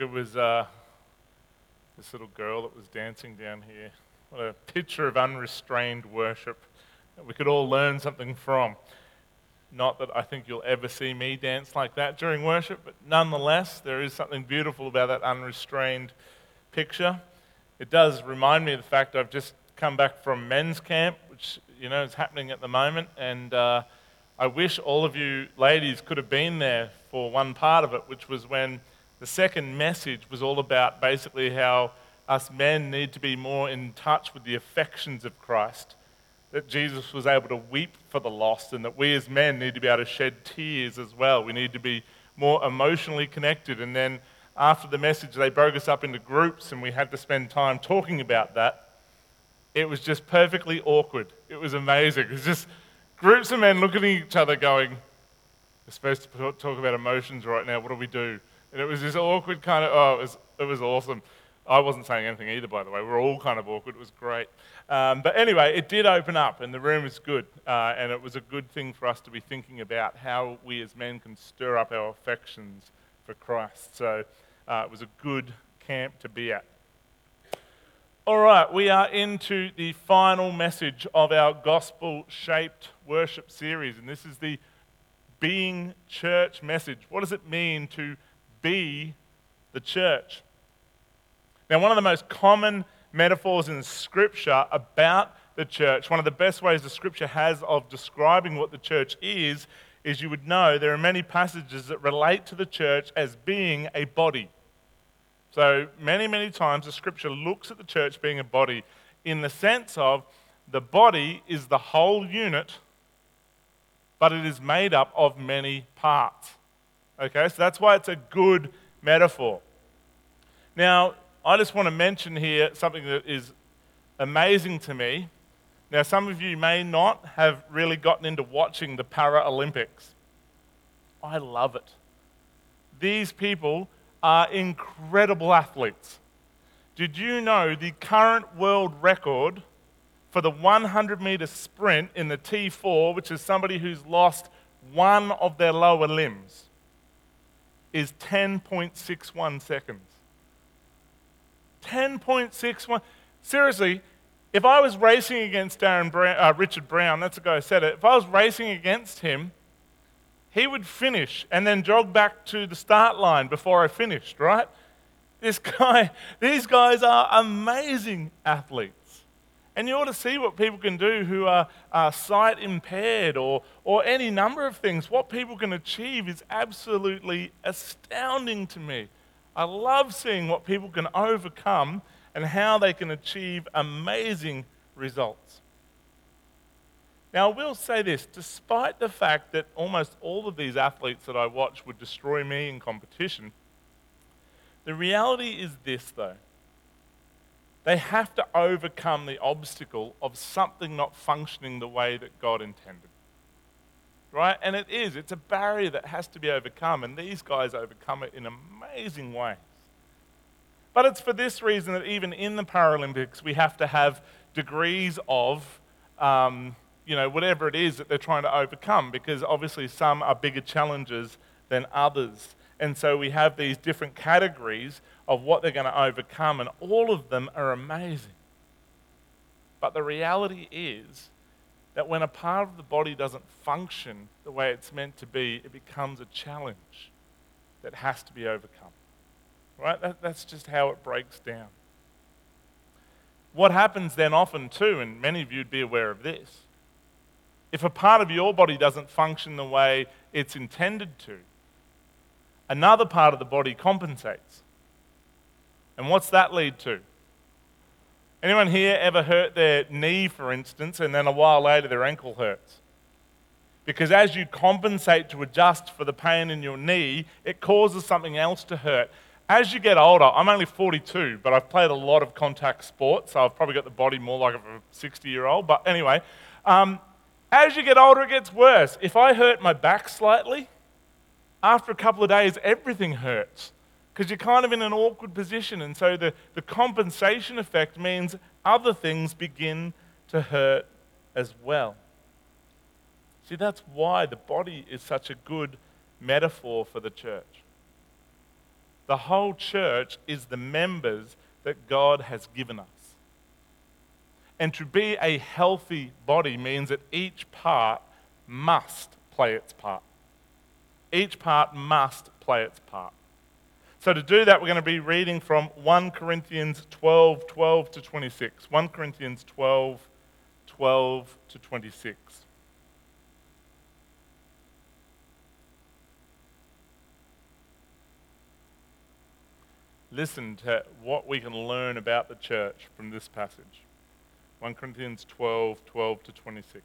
It was this little girl that was dancing down here. What a picture of unrestrained worship that we could all learn something from. Not that I think you'll ever see me dance like that during worship, but nonetheless, there is something beautiful about that unrestrained picture. It does remind me of the fact I've just come back from men's camp, which is happening at the moment, and I wish all of you ladies could have been there for one part of it, which was when the second message was all about basically how us men need to be more in touch with the affections of Christ, that Jesus was able to weep for the lost, and that we as men need to be able to shed tears as well. We need to be more emotionally connected. And then after the message, they broke us up into groups, and we had to spend time talking about that. It was just perfectly awkward. It was amazing. It was just groups of men looking at each other going, we're supposed to talk about emotions right now, what do we do? And it was this awkward kind of, it was awesome. I wasn't saying anything either, by the way. We were all kind of awkward. It was great. But anyway, it did open up, and the room was good. And it was a good thing for us to be thinking about how we as men can stir up our affections for Christ. So it was a good camp to be at. All right, we are into the final message of our gospel-shaped worship series, and this is the Being Church message. What does it mean to be the church? Now, one of the most common metaphors in Scripture about the church, one of the best ways the Scripture has of describing what the church is you would know there are many passages that relate to the church as being a body. So many, many times the Scripture looks at the church being a body in the sense of the body is the whole unit, but it is made up of many parts. Okay, so that's why it's a good metaphor. Now, I just want to mention here something that is amazing to me. Now, some of you may not have really gotten into watching the Paralympics. I love it. These people are incredible athletes. Did you know the current world record for the 100-meter sprint in the T4, which is somebody who's lost one of their lower limbs, is 10.61 seconds? 10.61. Seriously, if I was racing against Richard Brown, that's the guy who said it, if I was racing against him, he would finish and then jog back to the start line before I finished, right? These guys are amazing athletes. And you ought to see what people can do who are sight impaired or any number of things. What people can achieve is absolutely astounding to me. I love seeing what people can overcome and how they can achieve amazing results. Now, I will say this, despite the fact that almost all of these athletes that I watch would destroy me in competition, the reality is this, though. They have to overcome the obstacle of something not functioning the way that God intended. Right? And it's a barrier that has to be overcome, and these guys overcome it in amazing ways. But it's for this reason that even in the Paralympics, we have to have degrees of whatever it is that they're trying to overcome, because obviously some are bigger challenges than others. And so we have these different categories of what they're going to overcome, and all of them are amazing. But the reality is that when a part of the body doesn't function the way it's meant to be, it becomes a challenge that has to be overcome. Right? That's just how it breaks down. What happens then often too, and many of you would be aware of this, if a part of your body doesn't function the way it's intended to, another part of the body compensates. And what's that lead to? Anyone here ever hurt their knee, for instance, and then a while later their ankle hurts? Because as you compensate to adjust for the pain in your knee, it causes something else to hurt. As you get older, I'm only 42, but I've played a lot of contact sports, so I've probably got the body more like of a 60-year-old. But anyway, as you get older, it gets worse. If I hurt my back slightly, after a couple of days, everything hurts, because you're kind of in an awkward position. And so the compensation effect means other things begin to hurt as well. See, that's why the body is such a good metaphor for the church. The whole church is the members that God has given us. And to be a healthy body means that each part must play its part. Each part must play its part. So to do that, we're going to be reading from 1 Corinthians 12 to 26. 1 Corinthians 12 to 26. Listen to what we can learn about the church from this passage. 1 Corinthians 12 to 26.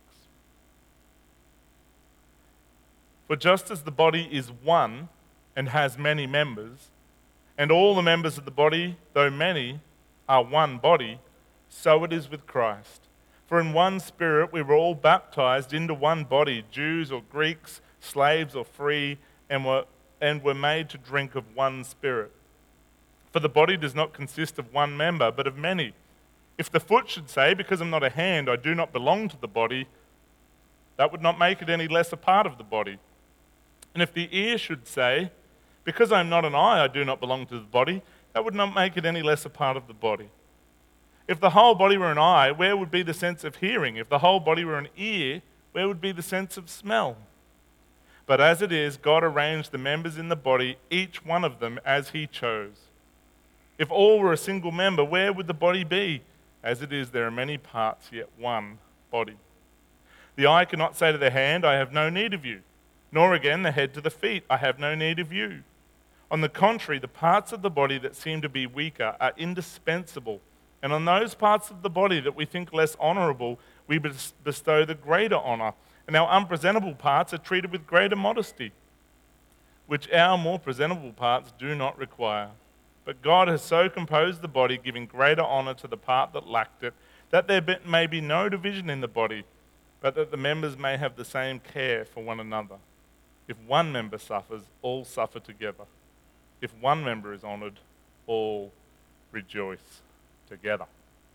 For just as the body is one and has many members, and all the members of the body, though many, are one body, so it is with Christ. For in one Spirit we were all baptized into one body, Jews or Greeks, slaves or free, and were made to drink of one Spirit. For the body does not consist of one member, but of many. If the foot should say, because I'm not a hand, I do not belong to the body, that would not make it any less a part of the body. And if the ear should say, because I am not an eye, I do not belong to the body, that would not make it any less a part of the body. If the whole body were an eye, where would be the sense of hearing? If the whole body were an ear, where would be the sense of smell? But as it is, God arranged the members in the body, each one of them as he chose. If all were a single member, where would the body be? As it is, there are many parts, yet one body. The eye cannot say to the hand, I have no need of you, nor again the head to the feet, I have no need of you. On the contrary, the parts of the body that seem to be weaker are indispensable, and on those parts of the body that we think less honorable, we bestow the greater honor, and our unpresentable parts are treated with greater modesty, which our more presentable parts do not require. But God has so composed the body, giving greater honor to the part that lacked it, that there may be no division in the body, but that the members may have the same care for one another. If one member suffers, all suffer together. If one member is honored, all rejoice together.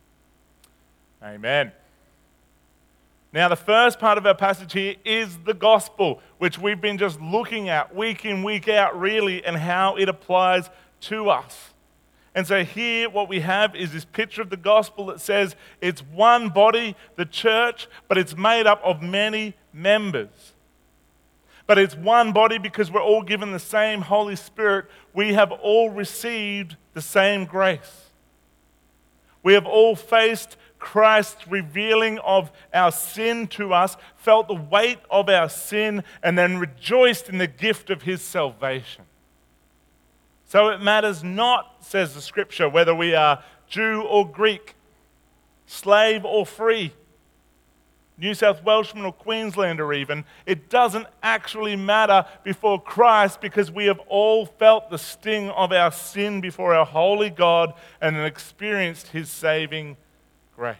Amen. Now, the first part of our passage here is the gospel, which we've been just looking at week in, week out, really, and how it applies to us. And so here what we have is this picture of the gospel that says it's one body, the church, but it's made up of many members. But it's one body because we're all given the same Holy Spirit. We have all received the same grace. We have all faced Christ's revealing of our sin to us, felt the weight of our sin, and then rejoiced in the gift of his salvation. So it matters not, says the scripture, whether we are Jew or Greek, slave or free, New South Welshman or Queenslander even. It doesn't actually matter before Christ because we have all felt the sting of our sin before our holy God and then experienced his saving grace.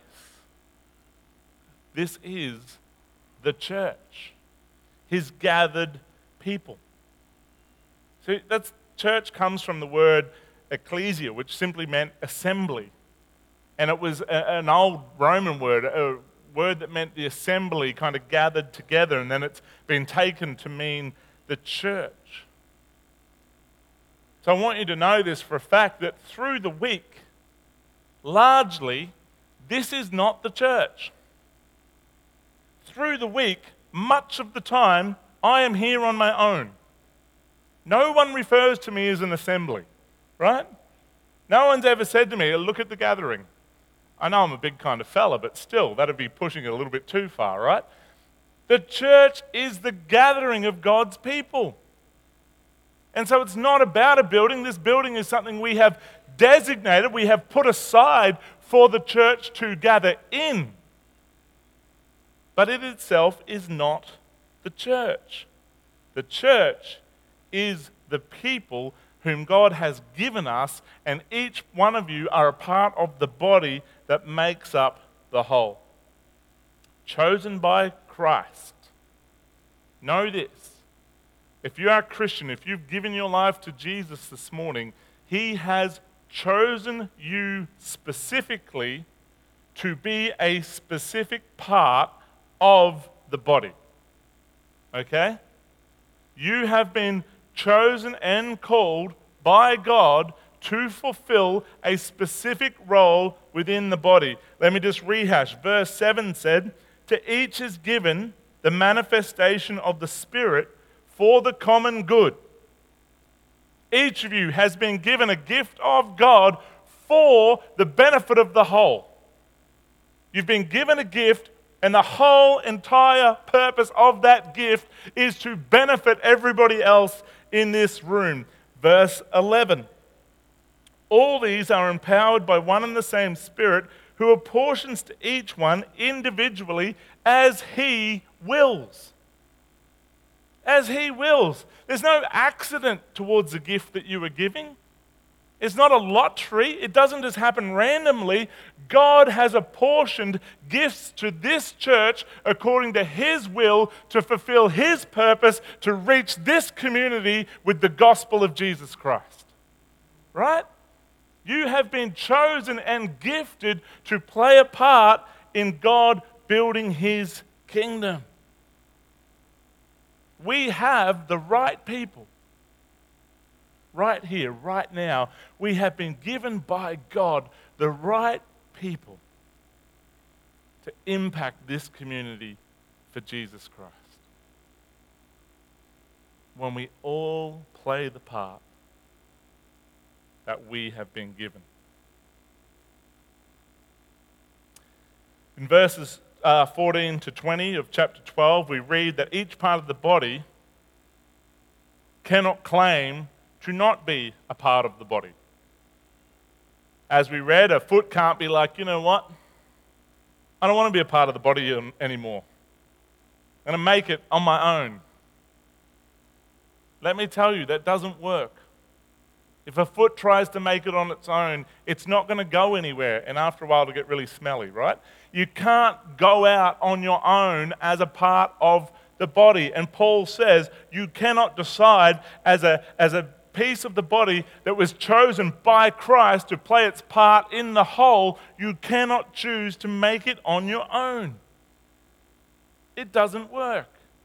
This is the church, his gathered people. So church comes from the word ecclesia, which simply meant assembly. And it was an old Roman word, a word that meant the assembly kind of gathered together, and then it's been taken to mean the church. So I want you to know this for a fact that through the week, largely, this is not the church. Through the week, much of the time, I am here on my own. No one refers to me as an assembly, right? No one's ever said to me, look at the gathering. I know I'm a big kind of fella, but still, that'd be pushing it a little bit too far, right? The church is the gathering of God's people. And so it's not about a building. This building is something we have designated, we have put aside for the church to gather in. But it itself is not the church. The church is the people whom God has given us, and each one of you are a part of the body that makes up the whole. Chosen by Christ. Know this. If you are a Christian, if you've given your life to Jesus this morning, he has chosen you specifically to be a specific part of the body. Okay? You have been chosen and called by God to fulfill a specific role within the body. Let me just rehash. Verse 7 said, "To each is given the manifestation of the Spirit for the common good." Each of you has been given a gift of God for the benefit of the whole. You've been given a gift, and the whole entire purpose of that gift is to benefit everybody else in this room. Verse 11. "All these are empowered by one and the same Spirit, who apportions to each one individually as He wills." As He wills. There's no accident towards the gift that you are giving. It's not a lottery. It doesn't just happen randomly. God has apportioned gifts to this church according to His will to fulfill His purpose to reach this community with the gospel of Jesus Christ. Right? You have been chosen and gifted to play a part in God building His kingdom. We have the right people. Right here, right now, we have been given by God the right people to impact this community for Jesus Christ. When we all play the part that we have been given. In verses 14 to 20 of chapter 12, we read that each part of the body cannot claim to not be a part of the body. As we read, a foot can't be like, you know what? I don't want to be a part of the body anymore. I'm going to make it on my own. Let me tell you, that doesn't work. If a foot tries to make it on its own, it's not going to go anywhere, and after a while it'll get really smelly, right? You can't go out on your own as a part of the body. And Paul says you cannot decide as a piece of the body that was chosen by Christ to play its part in the whole. You cannot choose to make it on your own. It doesn't work.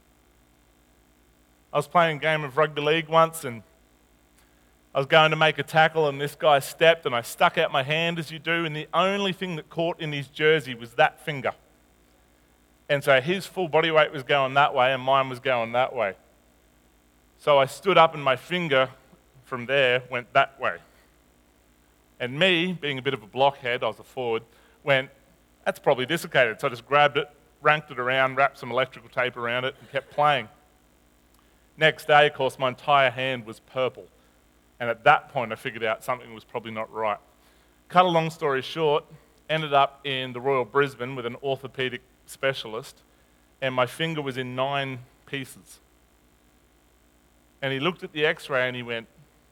I was playing a game of rugby league once, and I was going to make a tackle, and this guy stepped, and I stuck out my hand as you do, and the only thing that caught in his jersey was that finger. And so his full body weight was going that way, and mine was going that way. So I stood up, and my finger from there went that way. And me, being a bit of a blockhead, I was a forward, went, that's probably dislocated. So I just grabbed it, ranked it around, wrapped some electrical tape around it, and kept playing. Next day, of course, my entire hand was purple. And at that point, I figured out something was probably not right. Cut a long story short, ended up in the Royal Brisbane with an orthopedic specialist, and my finger was in 9 pieces. And he looked at the x-ray and he went,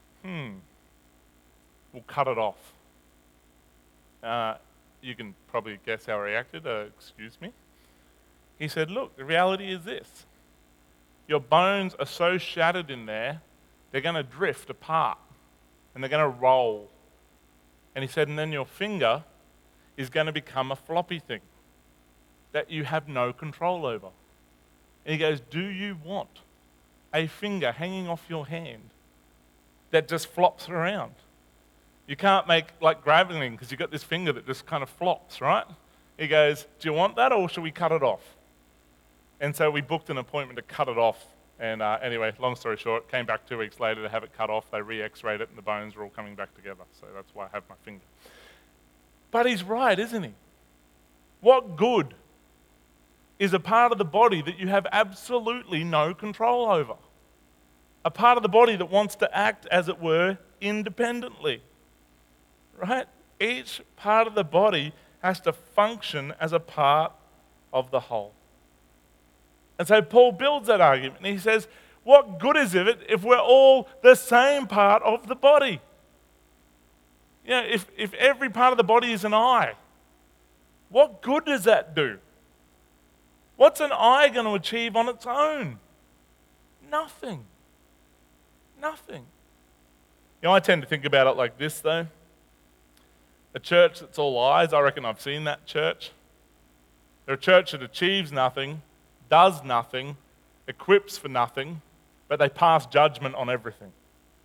we'll cut it off. You can probably guess how I reacted. Excuse me. He said, look, the reality is this. Your bones are so shattered in there, they're going to drift apart and they're going to roll. And he said, and then your finger is going to become a floppy thing that you have no control over. And he goes, do you want a finger hanging off your hand that just flops around? You can't make like grappling because you've got this finger that just kind of flops, right? He goes, do you want that or should we cut it off? And so we booked an appointment to cut it off. And anyway, long story short, came back 2 weeks later to have it cut off. They re-x-rayed it and the bones were all coming back together. So that's why I have my finger. But he's right, isn't he? What good is a part of the body that you have absolutely no control over? A part of the body that wants to act, as it were, independently. Right? Each part of the body has to function as a part of the whole. And so Paul builds that argument, and he says, what good is it if we're all the same part of the body? You know, if every part of the body is an eye, what good does that do? What's an eye going to achieve on its own? Nothing. Nothing. You know, I tend to think about it like this, though. A church that's all eyes, I reckon I've seen that church. They're a church that achieves nothing, does nothing, equips for nothing, but they pass judgment on everything.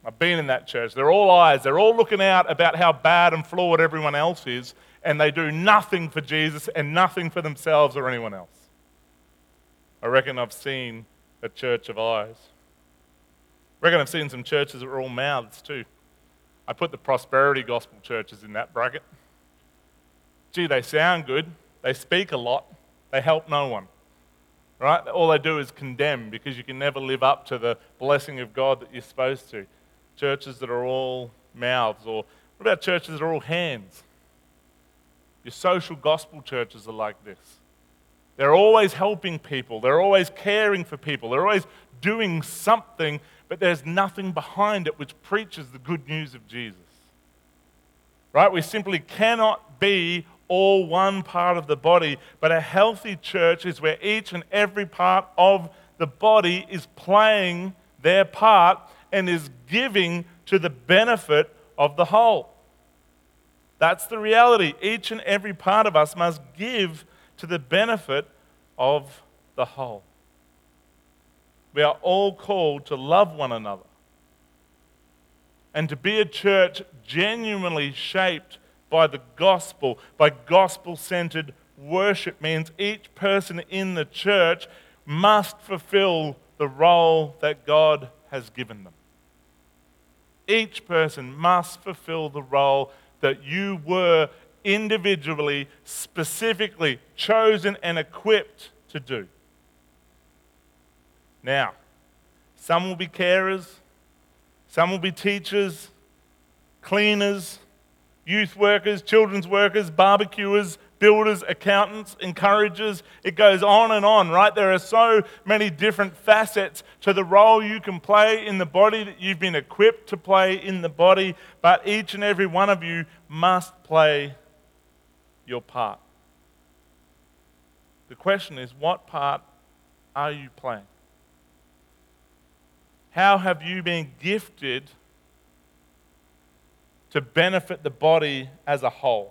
I've been in that church. They're all eyes. They're all looking out about how bad and flawed everyone else is, and they do nothing for Jesus and nothing for themselves or anyone else. I reckon I've seen a church of eyes. I reckon I've seen some churches that are all mouths too. I put the prosperity gospel churches in that bracket. Gee, they sound good. They speak a lot. They help no one. Right? All they do is condemn because you can never live up to the blessing of God that you're supposed to. Churches that are all mouths. Or what about churches that are all hands? Your social gospel churches are like this. They're always helping people. They're always caring for people. They're always doing something, but there's nothing behind it which preaches the good news of Jesus. Right? We simply cannot be all one part of the body, but a healthy church is where each and every part of the body is playing their part and is giving to the benefit of the whole. That's the reality. Each and every part of us must give to the benefit of the whole. We are all called to love one another and to be a church genuinely shaped by the gospel, by gospel-centered worship. Means each person in the church must fulfill the role that God has given them. Each person must fulfill the role that you were individually, specifically chosen and equipped to do. Now, some will be carers, some will be teachers, cleaners, youth workers, children's workers, barbecuers, builders, accountants, encouragers. It goes on and on, right? There are so many different facets to the role you can play in the body that you've been equipped to play in the body, but each and every one of you must play your part. The question is, what part are you playing? How have you been gifted to benefit the body as a whole?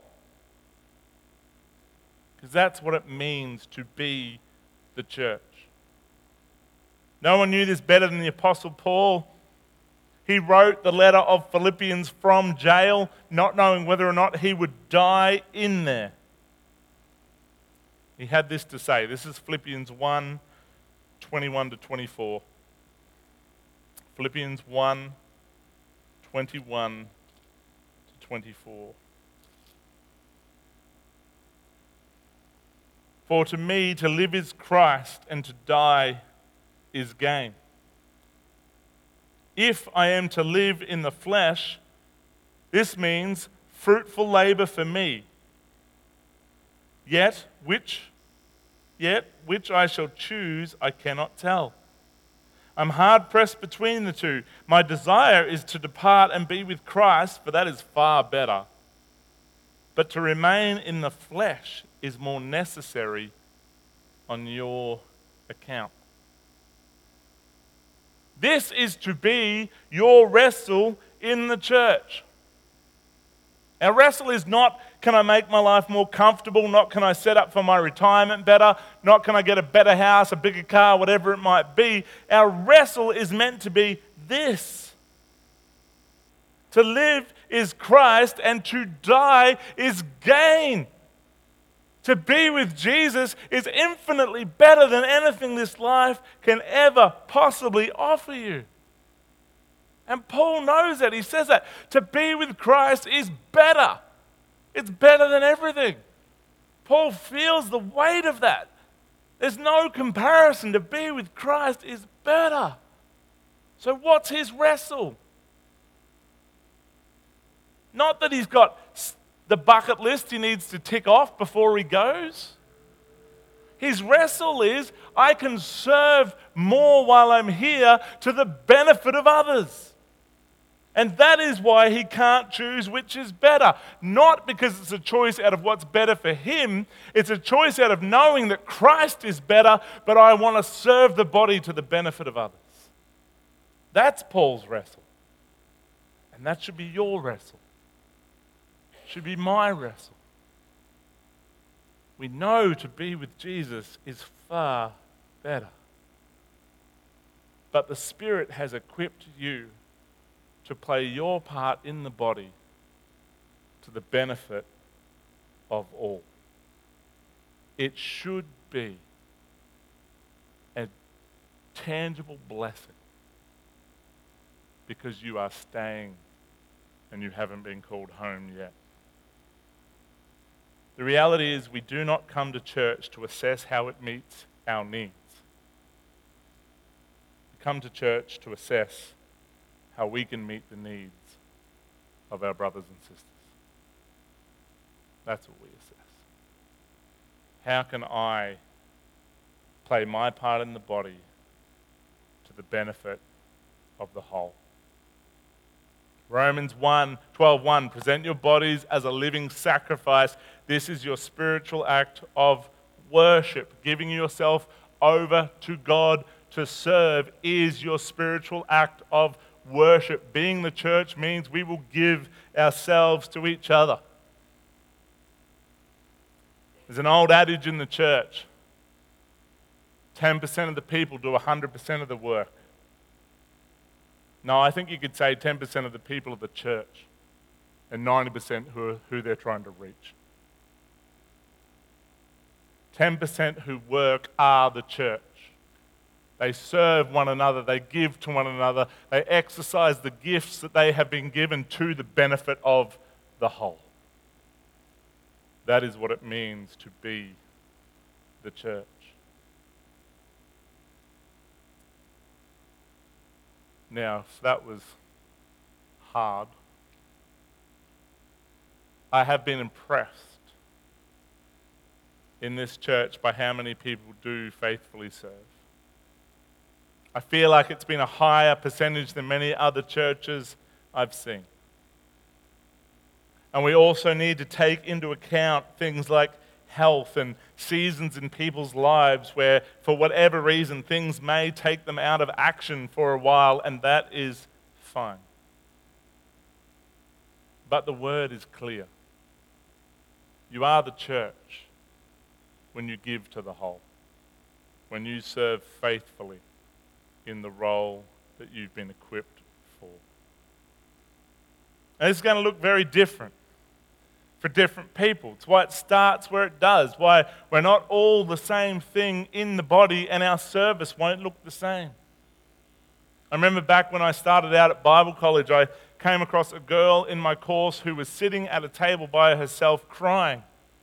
Because that's what it means to be the church. No one knew this better than the Apostle Paul. He wrote the letter of Philippians from jail, not knowing whether or not he would die in there. He had this to say. This is Philippians 1, 21 to 24. Philippians 1, 21 to 24. For to me to live is Christ, and to die is gain. If I am to live in the flesh, this means fruitful labor for me. Yet which I shall choose, I cannot tell. I'm hard pressed between the two. My desire is to depart and be with Christ, for that is far better. But to remain in the flesh is more necessary on your account. This is to be your wrestle in the church. Our wrestle is not, can I make my life more comfortable? Not, can I set up for my retirement better? Not, can I get a better house, a bigger car, whatever it might be. Our wrestle is meant to be this. To live is Christ, and to die is gain. To be with Jesus is infinitely better than anything this life can ever possibly offer you. And Paul knows that. He says that. To be with Christ is better. It's better than everything. Paul feels the weight of that. There's no comparison. To be with Christ is better. So what's his wrestle? Not that he's got the bucket list he needs to tick off before he goes. His wrestle is, I can serve more while I'm here to the benefit of others. And that is why he can't choose which is better. Not because it's a choice out of what's better for him. It's a choice out of knowing that Christ is better, but I want to serve the body to the benefit of others. That's Paul's wrestle. And that should be your wrestle. Should be my wrestle. We know to be with Jesus is far better. But the Spirit has equipped you to play your part in the body to the benefit of all. It should be a tangible blessing because you are staying and you haven't been called home yet. The reality is we do not come to church to assess how it meets our needs. We come to church to assess how we can meet the needs of our brothers and sisters. That's what we assess. How can I play my part in the body to the benefit of the whole? Romans 12:1, present your bodies as a living sacrifice. This is your spiritual act of worship. Giving yourself over to God to serve is your spiritual act of worship. Being the church means we will give ourselves to each other. There's an old adage in the church, 10% of the people do 100% of the work. No, I think you could say 10% of the people of the church and 90% who they're trying to reach. 10% who work are the church. They serve one another, they give to one another, they exercise the gifts that they have been given to the benefit of the whole. That is what it means to be the church. Now, if that was hard, I have been impressed in this church by how many people do faithfully serve. I feel like it's been a higher percentage than many other churches I've seen. And we also need to take into account things like health and seasons in people's lives where, for whatever reason, things may take them out of action for a while, and that is fine. But the word is clear. You are the church when you give to the whole, when you serve faithfully in the role that you've been equipped for. And it's going to look very different for different people. It's why it starts where it does, why we're not all the same thing in the body and our service won't look the same. I remember back when I started out at Bible college, I came across a girl in my course who was sitting at a table by herself crying.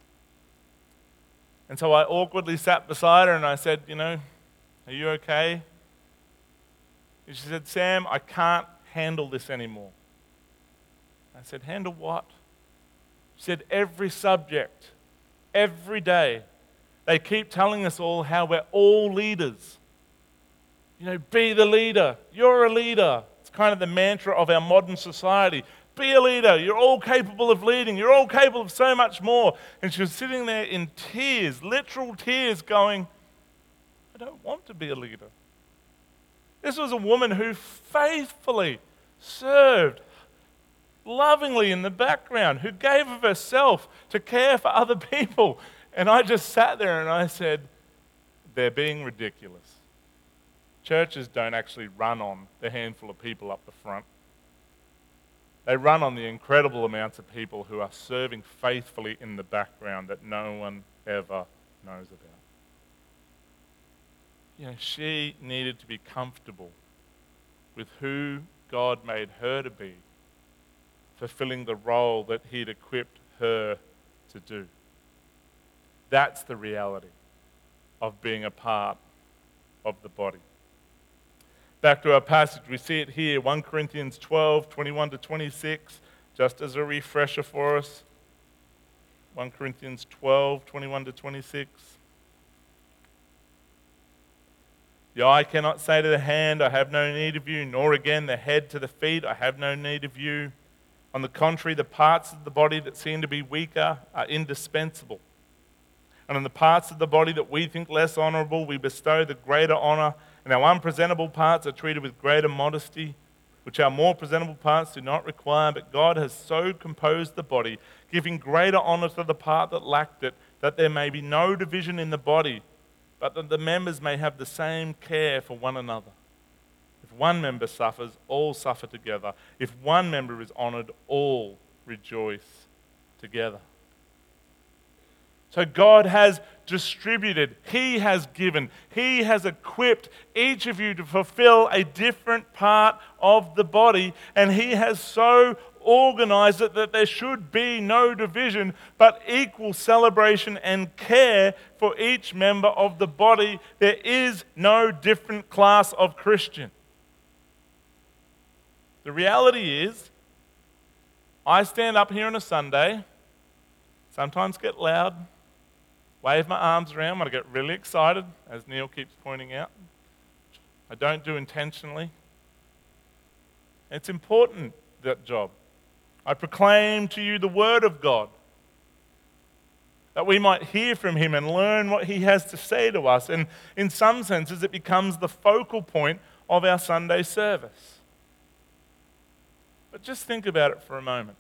And so I awkwardly sat beside her and I said, are you okay? And she said, Sam, I can't handle this anymore. I said, handle what? She said, every subject, every day, they keep telling us all how we're all leaders. Be the leader. You're a leader. It's kind of the mantra of our modern society. Be a leader. You're all capable of leading. You're all capable of so much more. And she was sitting there in tears, literal tears, going, I don't want to be a leader. This was a woman who faithfully served lovingly in the background, who gave of herself to care for other people. And I just sat there and I said, they're being ridiculous. Churches don't actually run on the handful of people up the front. They run on the incredible amounts of people who are serving faithfully in the background that no one ever knows about. She needed to be comfortable with who God made her to be, fulfilling the role that He'd equipped her to do. That's the reality of being a part of the body. Back to our passage, we see it here, 1 Corinthians 12, 21 to 26, just as a refresher for us. 1 Corinthians 12, 21 to 26. The eye cannot say to the hand, I have no need of you, nor again the head to the feet, I have no need of you. On the contrary, the parts of the body that seem to be weaker are indispensable. And on the parts of the body that we think less honorable, we bestow the greater honor, and our unpresentable parts are treated with greater modesty, which our more presentable parts do not require, but God has so composed the body, giving greater honor to the part that lacked it, that there may be no division in the body, but that the members may have the same care for one another. If one member suffers, all suffer together. If one member is honored, all rejoice together. So God has distributed, He has given, He has equipped each of you to fulfill a different part of the body, and He has so organized it that there should be no division, but equal celebration and care for each member of the body. There is no different class of Christian. The reality is, I stand up here on a Sunday, sometimes get loud, wave my arms around when I get really excited, as Neil keeps pointing out. I don't do intentionally. It's important, that job. I proclaim to you the Word of God, that we might hear from Him and learn what He has to say to us. And in some senses, it becomes the focal point of our Sunday service. But just think about it for a moment.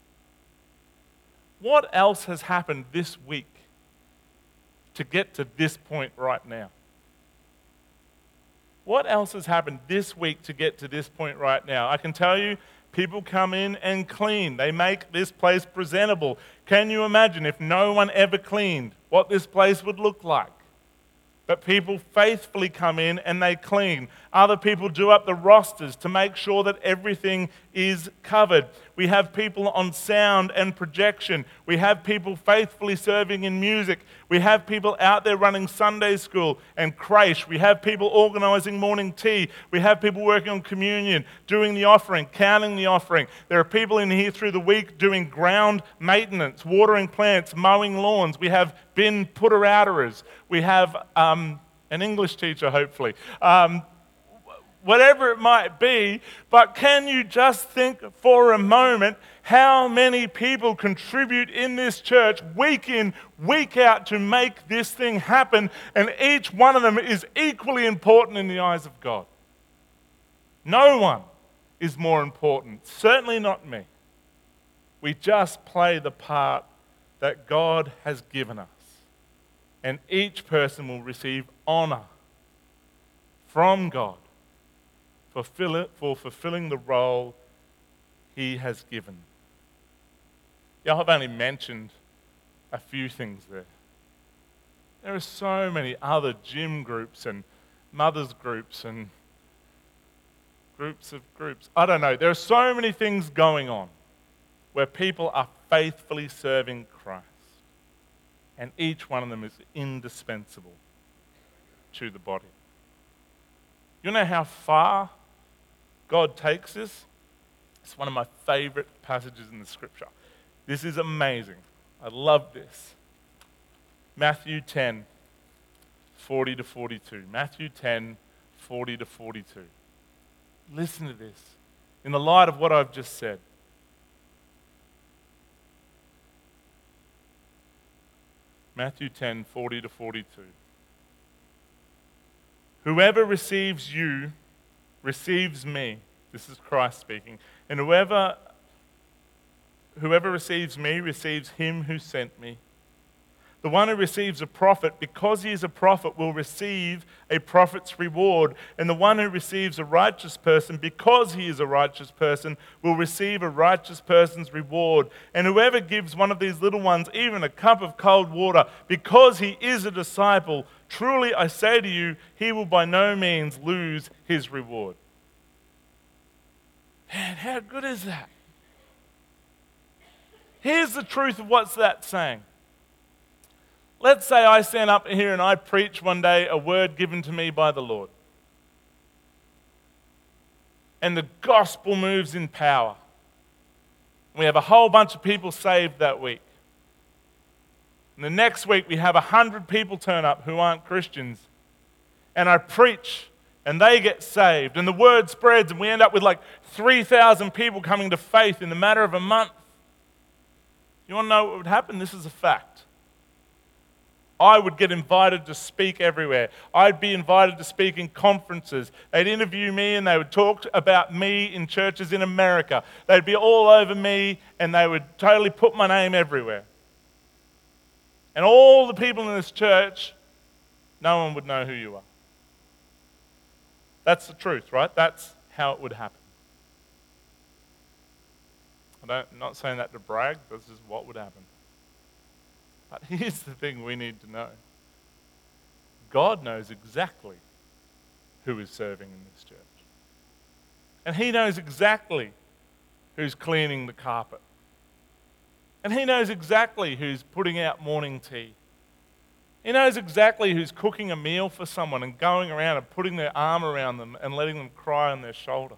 What else has happened this week to get to this point right now? What else has happened this week to get to this point right now? I can tell you, people come in and clean. They make this place presentable. Can you imagine if no one ever cleaned, what this place would look like? But people faithfully come in and they clean. Other people do up the rosters to make sure that everything is covered. We have people on sound and projection. We have people faithfully serving in music. We have people out there running Sunday school and creche. We have people organizing morning tea. We have people working on communion, doing the offering, counting the offering. There are people in here through the week doing ground maintenance, watering plants, mowing lawns. We have bin putter-outerers. We have an English teacher, hopefully. Whatever it might be, but can you just think for a moment how many people contribute in this church week in, week out to make this thing happen, and each one of them is equally important in the eyes of God. No one is more important, certainly not me. We just play the part that God has given us, and each person will receive honor from God for fulfilling the role He has given. Yeah, I've only mentioned a few things there. There are so many other gym groups and mothers groups and groups of groups. I don't know. There are so many things going on where people are faithfully serving Christ. And each one of them is indispensable to the body. You know how far God takes this? It's one of my favorite passages in the scripture. This is amazing. I love this. Matthew 10, 40 to 42. Matthew 10, 40 to 42. Listen to this in the light of what I've just said. Matthew 10, 40 to 42. Whoever receives you receives me. This is Christ speaking. And whoever receives me receives him who sent me. The one who receives a prophet, because he is a prophet, will receive a prophet's reward. And the one who receives a righteous person, because he is a righteous person, will receive a righteous person's reward. And whoever gives one of these little ones even a cup of cold water, because he is a disciple, truly I say to you, he will by no means lose his reward. Man, how good is that? Here's the truth of what's that saying. Let's say I stand up here and I preach one day a word given to me by the Lord. And the gospel moves in power. We have a whole bunch of people saved that week. And the next week we have 100 people turn up who aren't Christians. And I preach and they get saved. And the word spreads and we end up with like 3,000 people coming to faith in the matter of a month. You want to know what would happen? This is a fact. I would get invited to speak everywhere. I'd be invited to speak in conferences. They'd interview me and they would talk about me in churches in America. They'd be all over me and they would totally put my name everywhere. And all the people in this church, no one would know who you are. That's the truth, right? That's how it would happen. I'm not saying that to brag, this is what would happen. But here's the thing we need to know. God knows exactly who is serving in this church. And he knows exactly who's cleaning the carpet. And he knows exactly who's putting out morning tea. He knows exactly who's cooking a meal for someone and going around and putting their arm around them and letting them cry on their shoulder.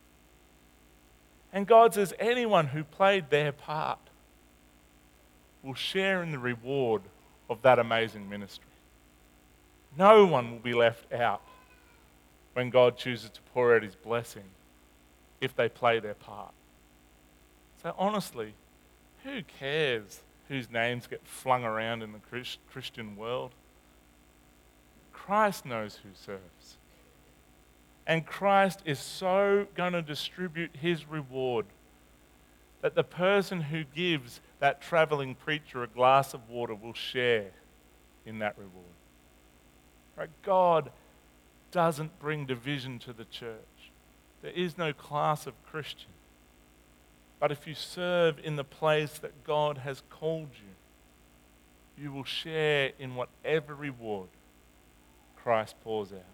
And God says anyone who played their part will share in the reward of that amazing ministry. No one will be left out when God chooses to pour out his blessing if they play their part. So honestly, who cares whose names get flung around in the Christian world? Christ knows who serves. And Christ is so going to distribute his reward that the person who gives that traveling preacher a glass of water will share in that reward. Right? God doesn't bring division to the church. There is no class of Christian. But if you serve in the place that God has called you, you will share in whatever reward Christ pours out.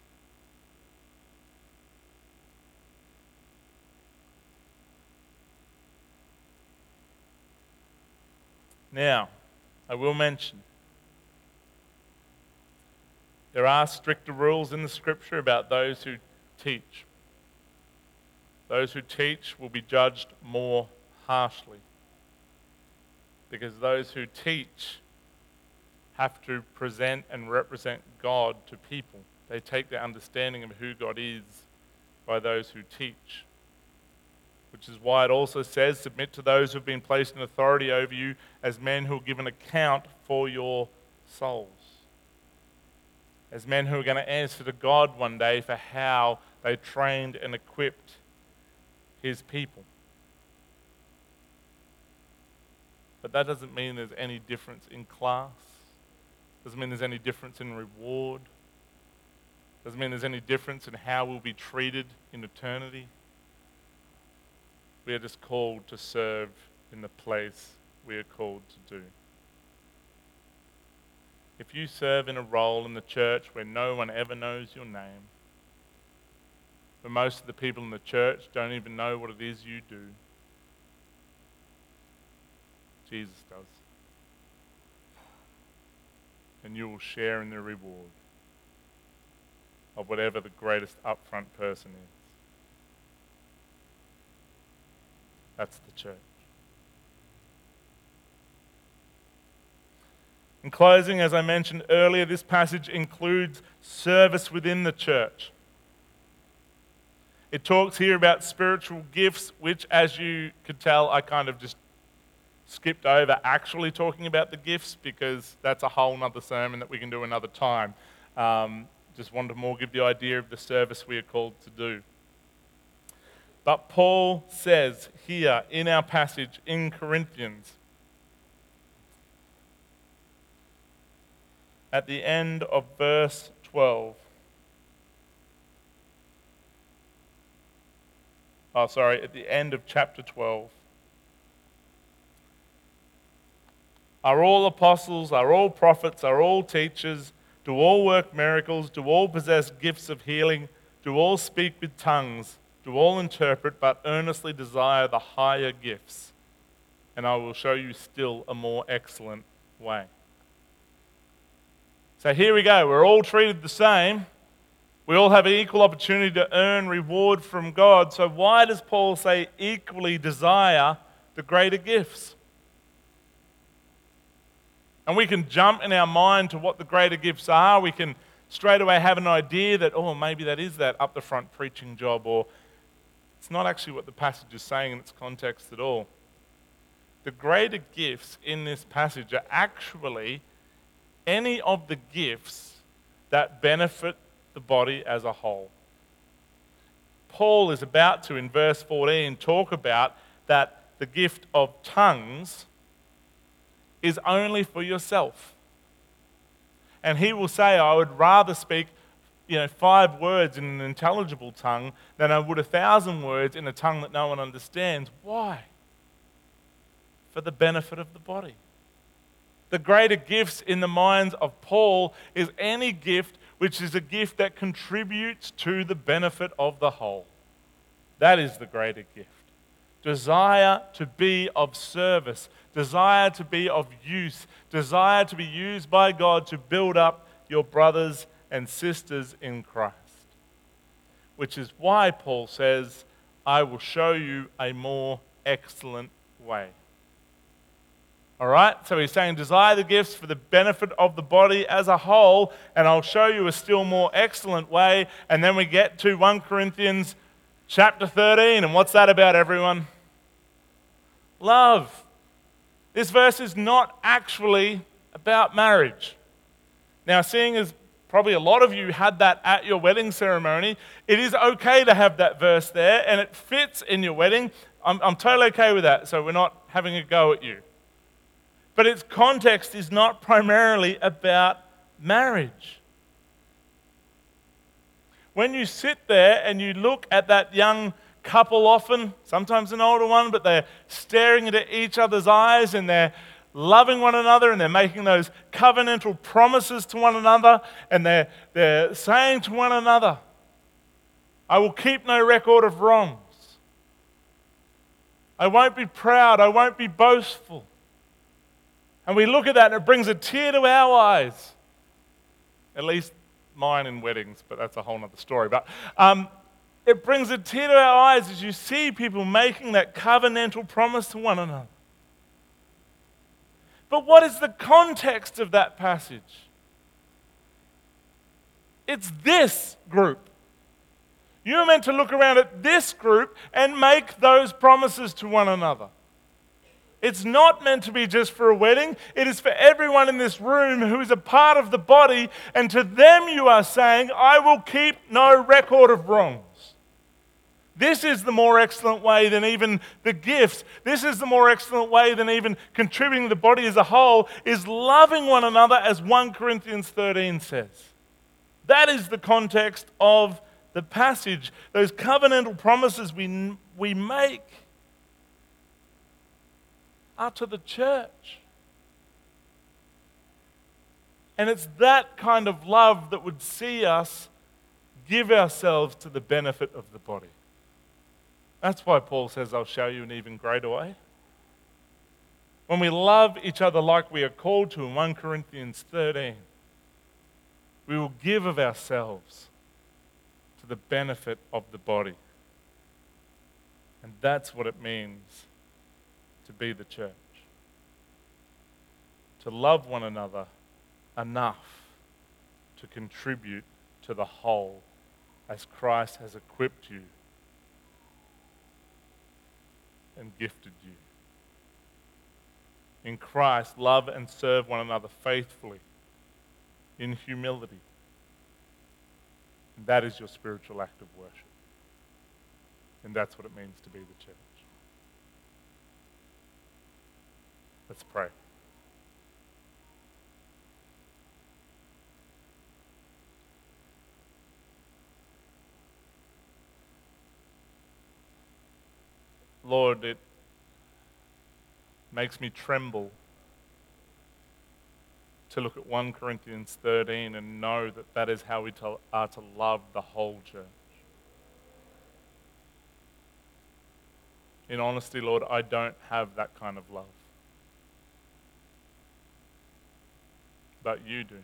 Now, I will mention, there are stricter rules in the scripture about those who teach. Those who teach will be judged more harshly, because those who teach have to present and represent God to people. They take their understanding of who God is by those who teach. Which is why it also says, submit to those who have been placed in authority over you as men who will give an account for your souls. As men who are going to answer to God one day for how they trained and equipped his people. But that doesn't mean there's any difference in class. Doesn't mean there's any difference in reward. Doesn't mean there's any difference in how we'll be treated in eternity. We are just called to serve in the place we are called to do. If you serve in a role in the church where no one ever knows your name, where most of the people in the church don't even know what it is you do, Jesus does. And you will share in the reward of whatever the greatest upfront person is. That's the church. In closing, as I mentioned earlier, this passage includes service within the church. It talks here about spiritual gifts, which, as you could tell, I kind of just skipped over actually talking about the gifts, because that's a whole nother sermon that we can do another time. Just wanted to more give the idea of the service we are called to do. But Paul says here in our passage in Corinthians, at the end of verse 12, at the end of chapter 12, are all apostles, are all prophets, are all teachers, do all work miracles, do all possess gifts of healing, do all speak with tongues, do all interpret, but earnestly desire the higher gifts, and I will show you still a more excellent way. So here we go. We're all treated the same. We all have an equal opportunity to earn reward from God. So why does Paul say equally desire the greater gifts? And we can jump in our mind to what the greater gifts are. We can straight away have an idea that, oh, maybe that is that up the front preaching job, or it's not actually what the passage is saying in its context at all. The greater gifts in this passage are actually any of the gifts that benefit the body as a whole. Paul is about to, in verse 14, talk about that the gift of tongues is only for yourself. And he will say, I would rather speak 5 words in an intelligible tongue than I would 1,000 words in a tongue that no one understands. Why? For the benefit of the body. The greater gifts in the minds of Paul is any gift which is a gift that contributes to the benefit of the whole. That is the greater gift. Desire to be of service, desire to be of use, desire to be used by God to build up your brothers and sisters in Christ. Which is why Paul says, I will show you a more excellent way. All right, so he's saying desire the gifts for the benefit of the body as a whole, and I'll show you a still more excellent way. And then we get to 1 Corinthians chapter 13, and what's that about, everyone? Love. This verse is not actually about marriage. Now, seeing as probably a lot of you had that at your wedding ceremony, it is okay to have that verse there, and it fits in your wedding. I'm totally okay with that, so we're not having a go at you. But its context is not primarily about marriage. When you sit there and you look at that young couple often, sometimes an older one, but they're staring into each other's eyes and they're loving one another and they're making those covenantal promises to one another and they're saying to one another, I will keep no record of wrongs. I won't be proud. I won't be boastful. And we look at that and it brings a tear to our eyes. At least mine in weddings, but that's a whole other story. But it brings a tear to our eyes as you see people making that covenantal promise to one another. But what is the context of that passage? It's this group. You're meant to look around at this group and make those promises to one another. It's not meant to be just for a wedding. It is for everyone in this room who is a part of the body, and to them you are saying, I will keep no record of wrongs. This is the more excellent way than even the gifts. This is the more excellent way than even contributing to the body as a whole, is loving one another, as 1 Corinthians 13 says. That is the context of the passage. Those covenantal promises we make are to the church. And it's that kind of love that would see us give ourselves to the benefit of the body. That's why Paul says, I'll show you an even greater way. When we love each other like we are called to in 1 Corinthians 13, we will give of ourselves to the benefit of the body. And that's what it means to be the church. To love one another enough to contribute to the whole as Christ has equipped you and gifted you. In Christ, love and serve one another faithfully in humility. And that is your spiritual act of worship. And that's what it means to be the church. Let's pray. Lord, it makes me tremble to look at 1 Corinthians 13 and know that that is how we are to love the whole church. In honesty, Lord, I don't have that kind of love. But you do.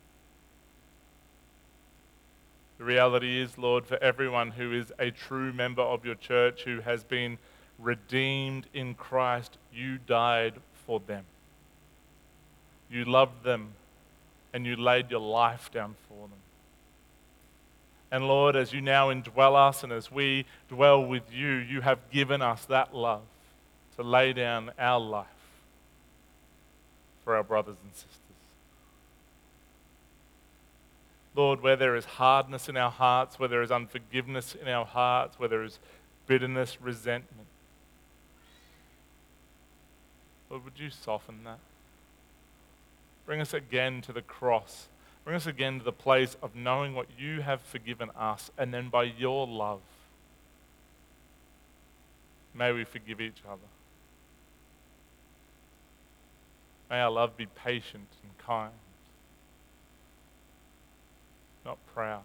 The reality is, Lord, for everyone who is a true member of your church, who has been redeemed in Christ, you died for them. You loved them and you laid your life down for them. And Lord, as you now indwell us and as we dwell with you, you have given us that love to lay down our life for our brothers and sisters. Lord, where there is hardness in our hearts, where there is unforgiveness in our hearts, where there is bitterness, resentment, Lord, would you soften that? Bring us again to the cross Bring us again to the place of knowing what you have forgiven us, and then by your love, may we forgive each other. May our love be patient and kind, not proud.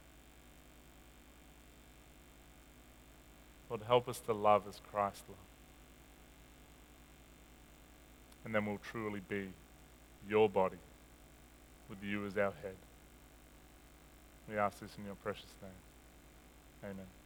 Lord, help us to love as Christ loved. And then we'll truly be your body, with you as our head. We ask this in your precious name. Amen.